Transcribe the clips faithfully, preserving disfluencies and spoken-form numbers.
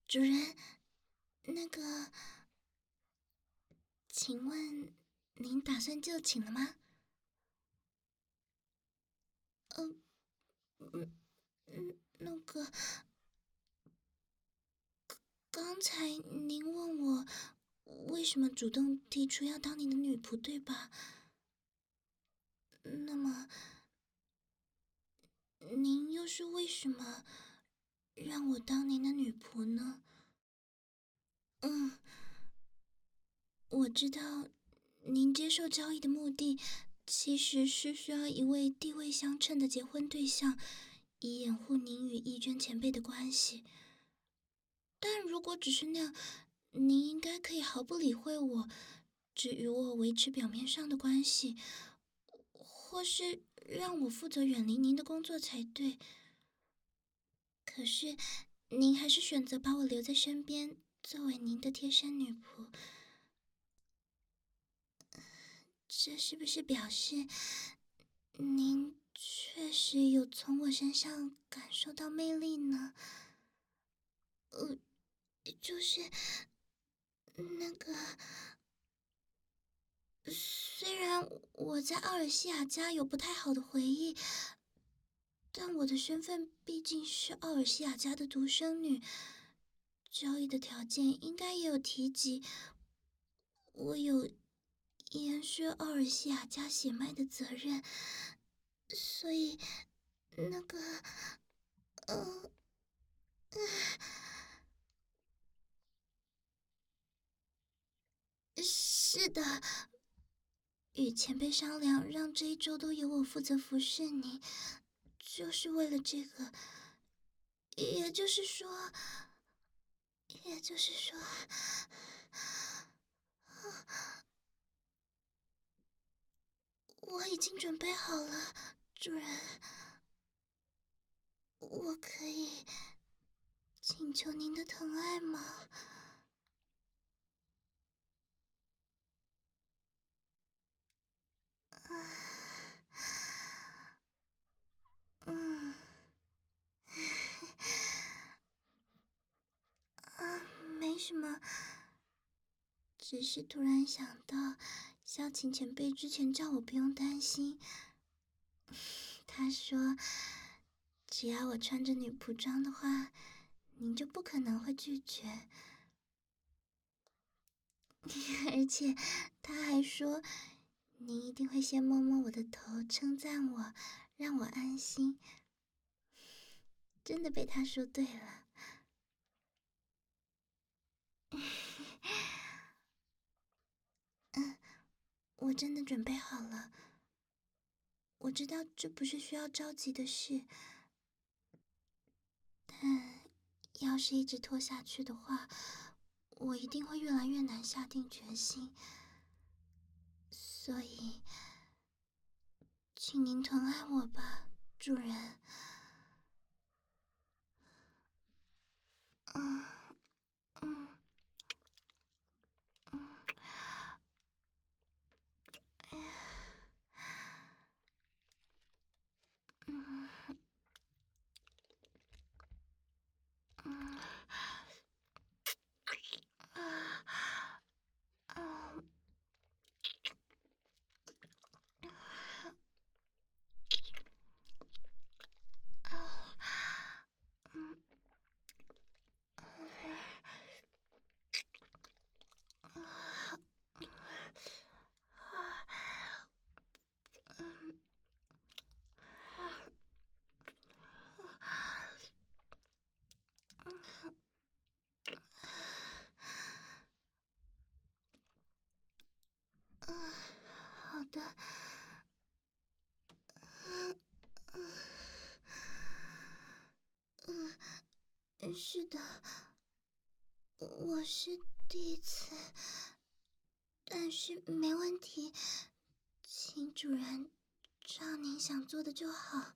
主人，那个，请问您打算就寝了吗？嗯嗯嗯，那个，刚才您问我为什么主动提出要当您的女仆，对吧？那么，您又是为什么让我当您的女仆呢？嗯，我知道，您接受交易的目的其实是需要一位地位相称的结婚对象，以掩护您与义娟前辈的关系。但如果只是那样，您应该可以毫不理会我，只与我维持表面上的关系，或是让我负责远离您的工作才对。可是，您还是选择把我留在身边，作为您的贴身女仆。这是不是表示您确实有从我身上感受到魅力呢？呃，就是那个，虽然我在奥尔西亚家有不太好的回忆，但我的身份毕竟是奥尔西亚家的独生女，交易的条件应该也有提及，我有延续奥尔西亚家血脉的责任，所以那个，呃，是的，与前辈商量，让这一周都由我负责服侍你，就是为了这个。也就是说，也就是说，我已经准备好了，主人，我可以请求您的疼爱吗？嗯，啊，没什么，只是突然想到，萧晴前辈之前叫我不用担心，他说，只要我穿着女仆装的话，您就不可能会拒绝。而且他还说，您一定会先摸摸我的头，称赞我，让我安心。真的被他说对了。嗯，我真的准备好了。我知道这不是需要着急的事，但要是一直拖下去的话，我一定会越来越难下定决心。所以，请您疼爱我吧，主人。嗯嗯嗯，嗯嗯啊啊啊！嗯好的。嗯，是的，我是第一次，但是没问题，请主人照您想做的就好。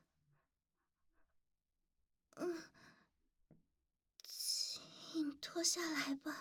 嗯，请脱下来吧。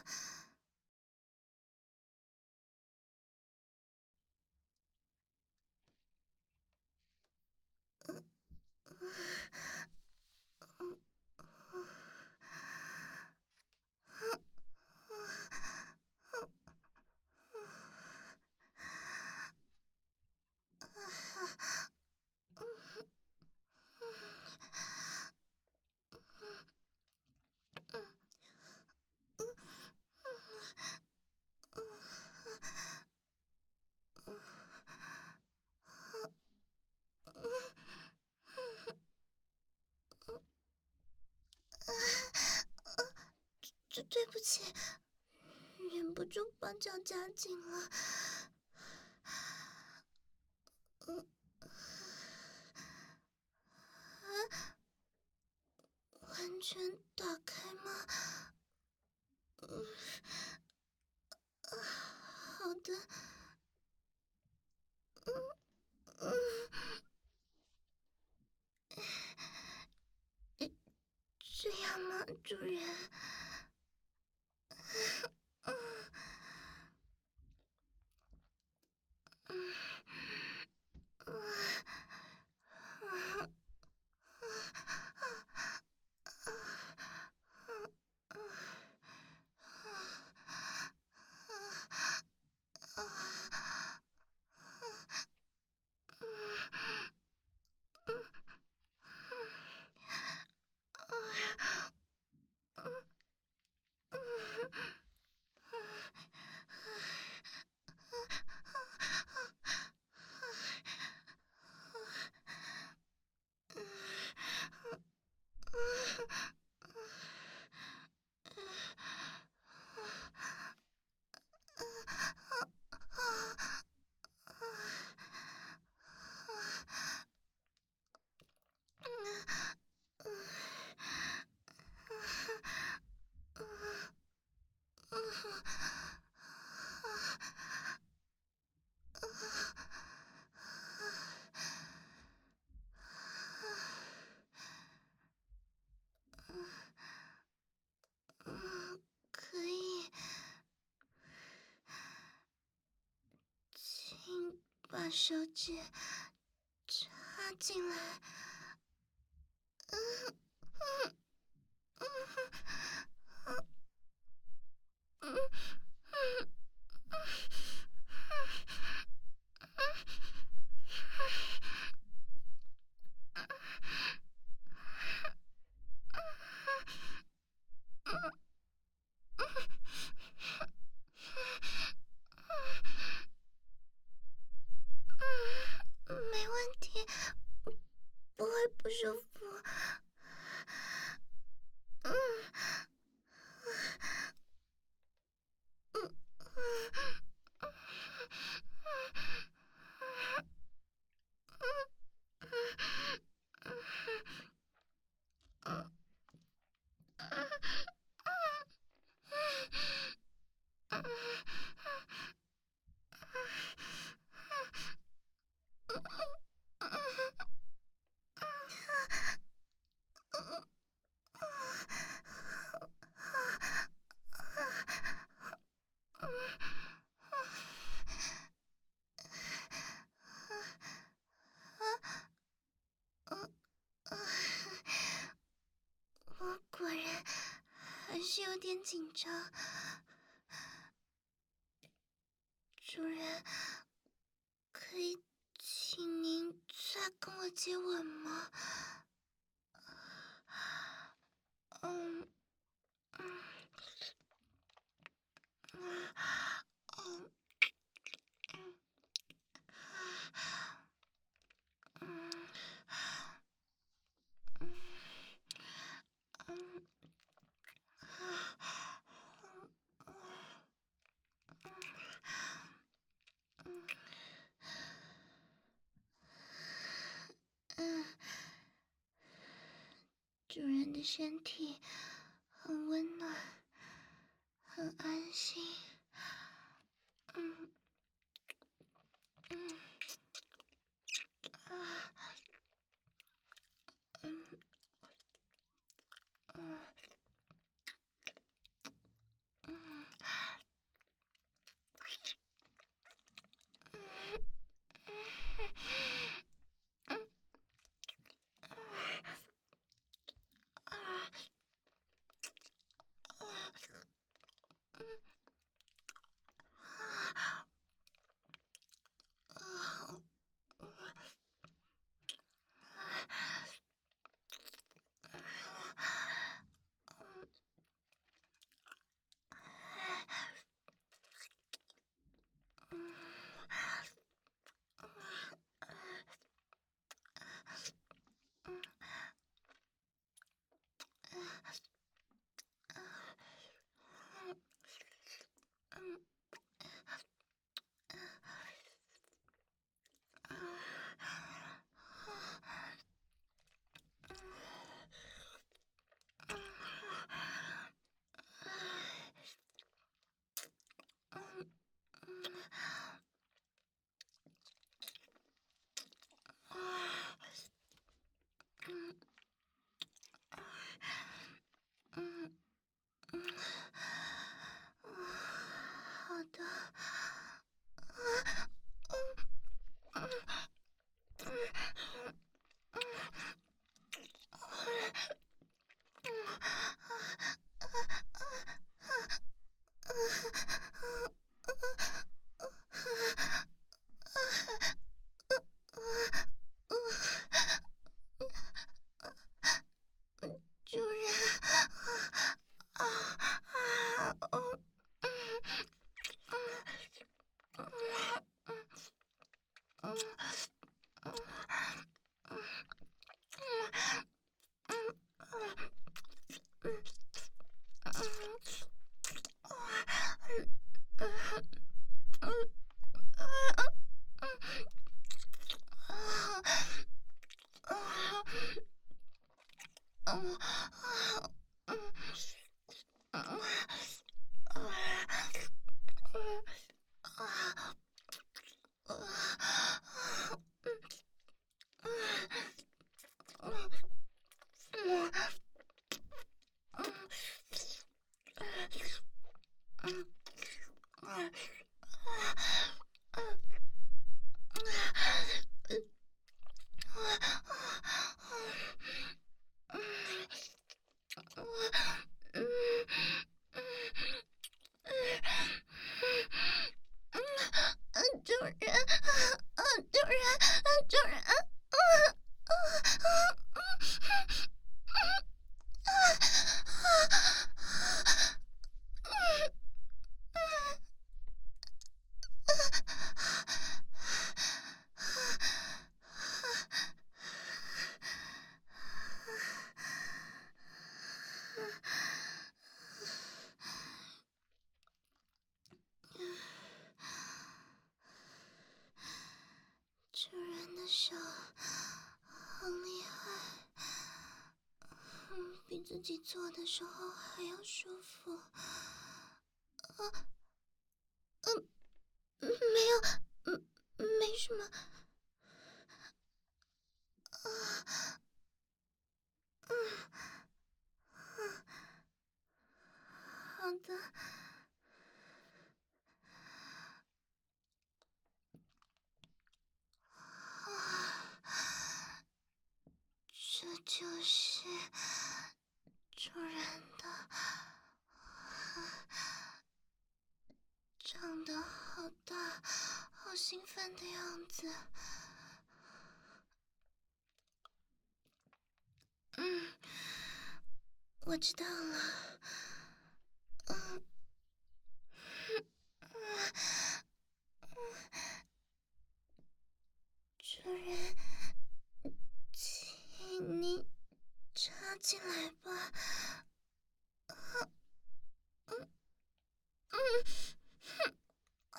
把脚夹紧了。嗯，啊，完全打开吗？嗯，好的。嗯嗯，这样吗，主人？嗯嗯嗯嗯嗯，可以，请把手指插进来。嗯嗯嗯嗯嗯嗯嗯，没问题，不会不舒服。嗯嗯嗯嗯我果然还是有点紧张。主人，可以请您再跟我接吻吗？嗯嗯嗯嗯嗯嗯嗯，主人的身体很温暖，很安心。嗯嗯啊嗯嗯嗯嗯啊嗯嗯嗯主人，主人，主人，主人的手好厉害，嗯，比自己做的时候还要舒服。啊，嗯，没有，嗯，没什么。啊，嗯，嗯，好的。啊，这就是主人的，长得好大，好兴奋的样子。嗯，我知道了。嗯，嗯，主人，请您插进来吧。嗯嗯啊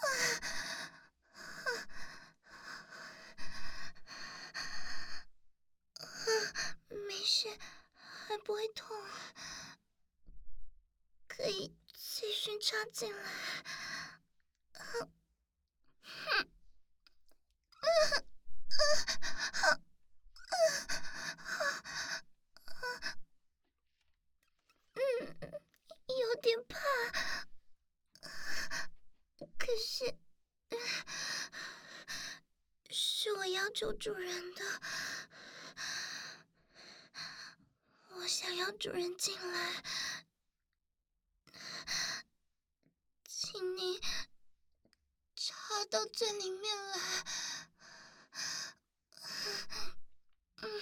没事，还不会痛，可以继续插进来。嗯，有点怕，可是是我要求主人的，我想要主人进来，请你插到最里面来。嗯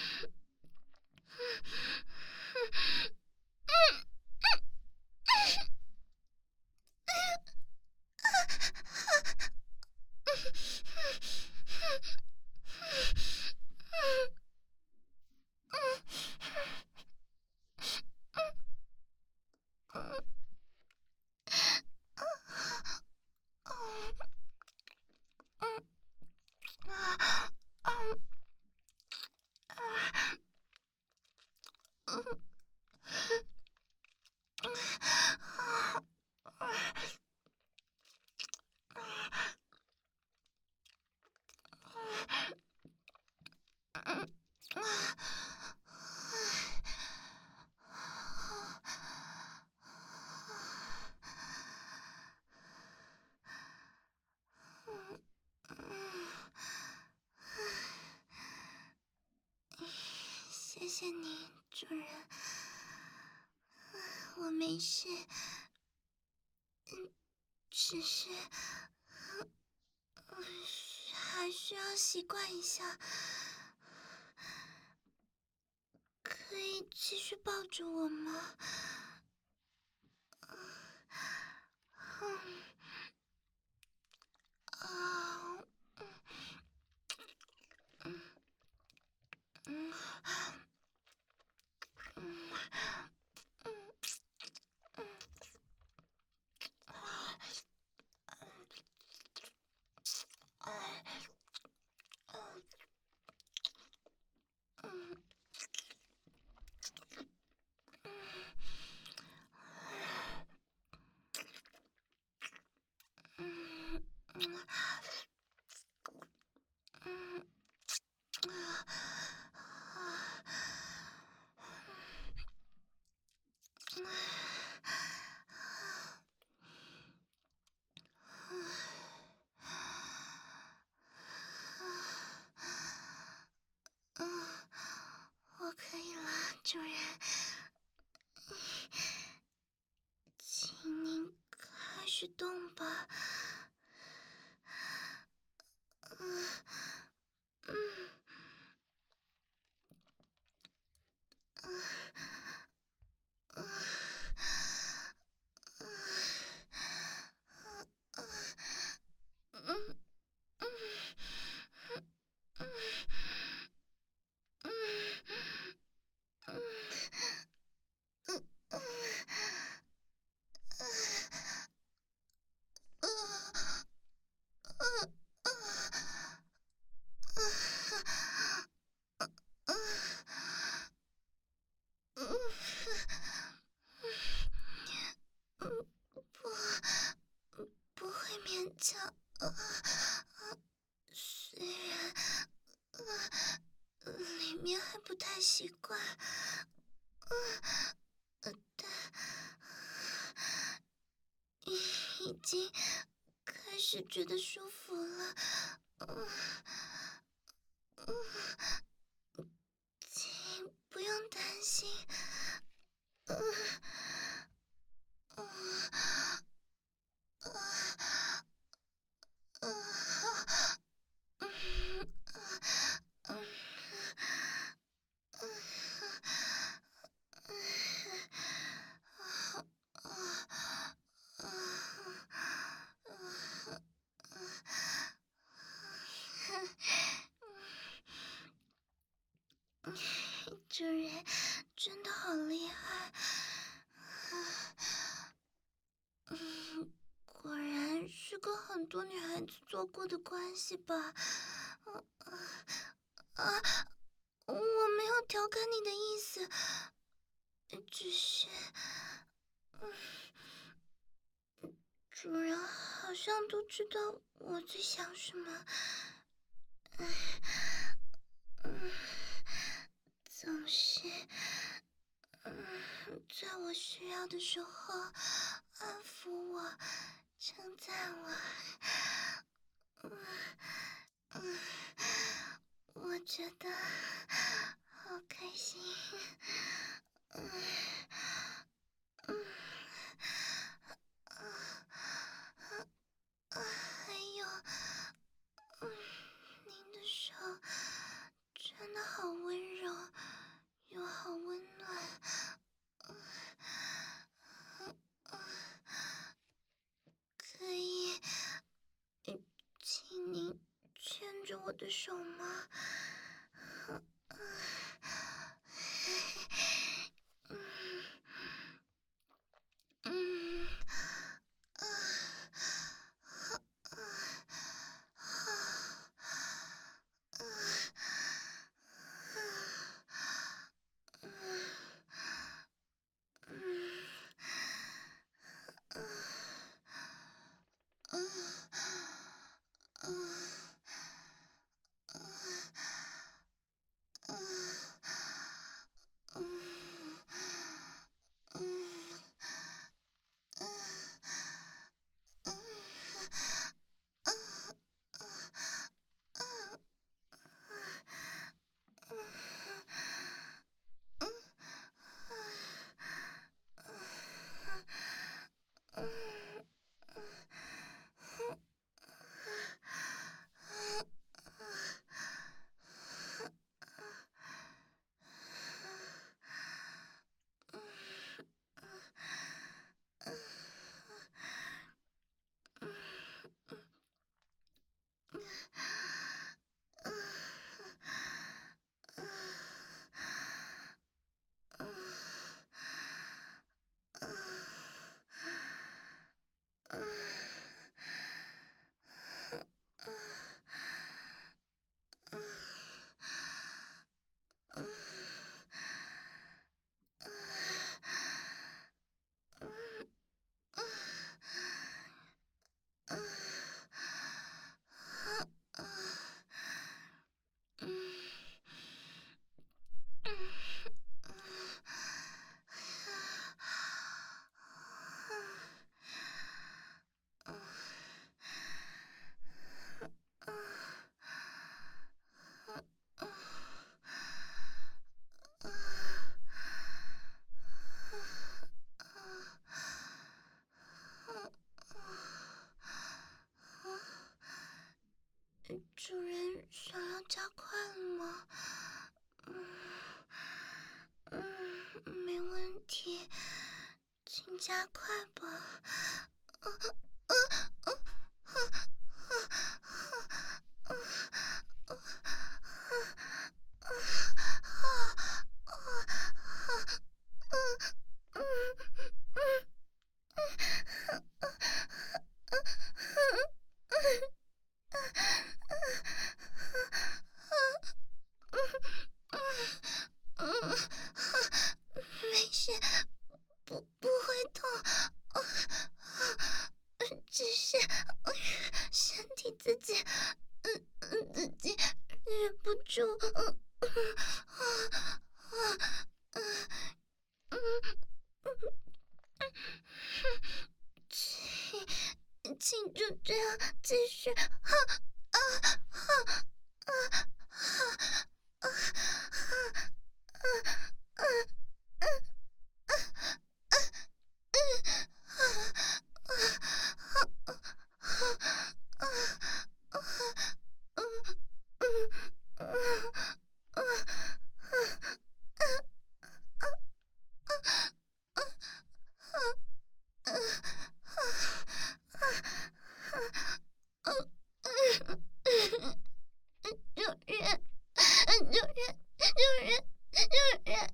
谢谢你，主人，我没事，嗯，只是，嗯，还需要习惯一下。可以继续抱住我吗？嗯，啊，嗯，嗯，嗯，嗯，嗯，哎，嗯， 嗯，我可以了，主人，请您开始动吧。嗯嗯嗯嗯嗯嗯嗯嗯嗯不会勉强，虽然里面还不太习惯，但已经开始觉得舒服了。请不用担心。主人真的好厉害，嗯，果然是跟很多女孩子做过的关系吧？啊，我没有调侃你的意思，只是，嗯，主人好像都知道我在想什么，嗯，总是，嗯，在我需要的时候安抚我，称赞我，嗯嗯，我觉得好开心，嗯嗯。啊，还有，嗯，您的手真的好温柔，又好温暖，嗯嗯，可以，请您牵着我的手吗？嗯嗯嗯啊啊啊加快吧。没事，不不会痛，只是身体自己，嗯嗯，自己忍不住，嗯嗯嗯请请就这样继续，啊啊啊啊啊啊啊就忍，就忍，就忍，就忍，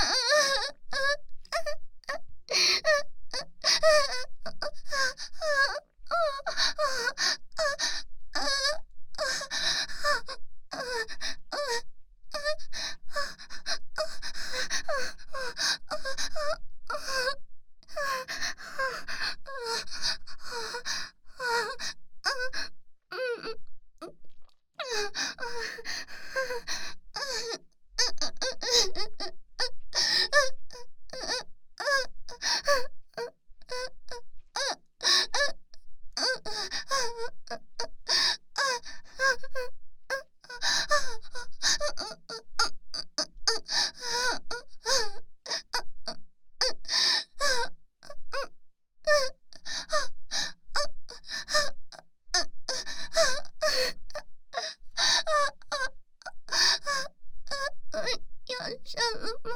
要上了吗？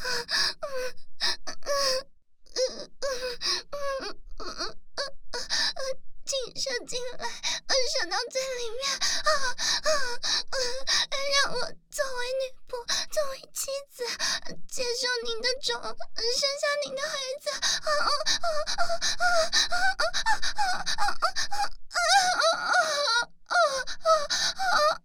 请射进来，射到最里面，啊啊啊！让我作为女仆，作为妻子，接受您的种，生下您的孩子。啊啊啊啊啊啊啊啊啊啊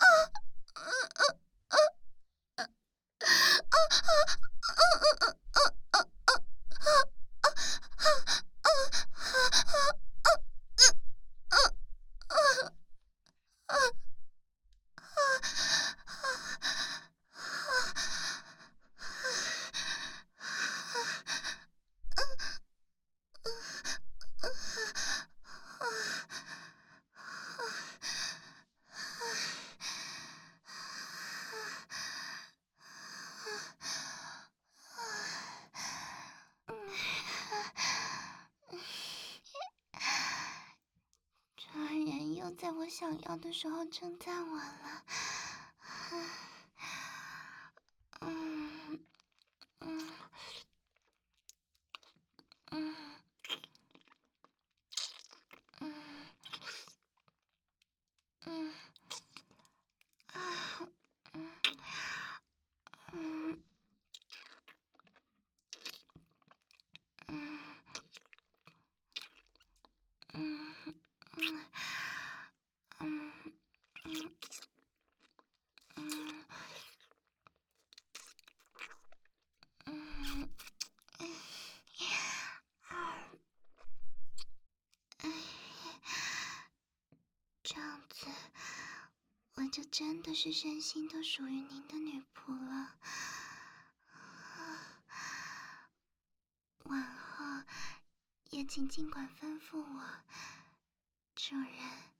主人又在我想要的时候称赞我了。嗯嗯嗯嗯嗯啊嗯嗯嗯嗯嗯嗯嗯嗯嗯，这样子，我就真的是身心都属于您的女仆了。往后也请尽管吩咐我，主人。